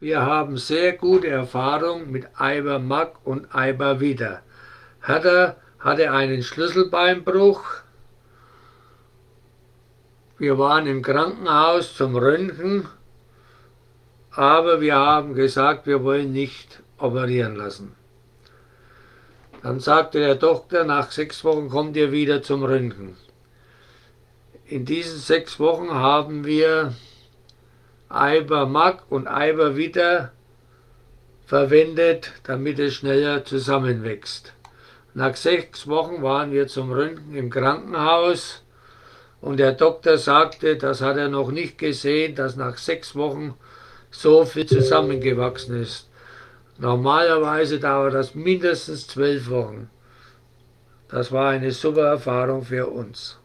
Wir haben sehr gute Erfahrung mit Ibermac und Ibervita. Hertha hatte einen Schlüsselbeinbruch. Wir waren im Krankenhaus zum Röntgen, aber wir haben gesagt, wir wollen nicht operieren lassen. Dann sagte der Doktor, nach 6 Wochen kommt ihr wieder zum Röntgen. In diesen 6 Wochen haben wir Ibermac und Ibervita verwendet, damit es schneller zusammenwächst. Nach 6 Wochen waren wir zum Röntgen im Krankenhaus und der Doktor sagte, das hat er noch nicht gesehen, dass nach 6 Wochen so viel zusammengewachsen ist. Normalerweise dauert das mindestens 12 Wochen. Das war eine super Erfahrung für uns.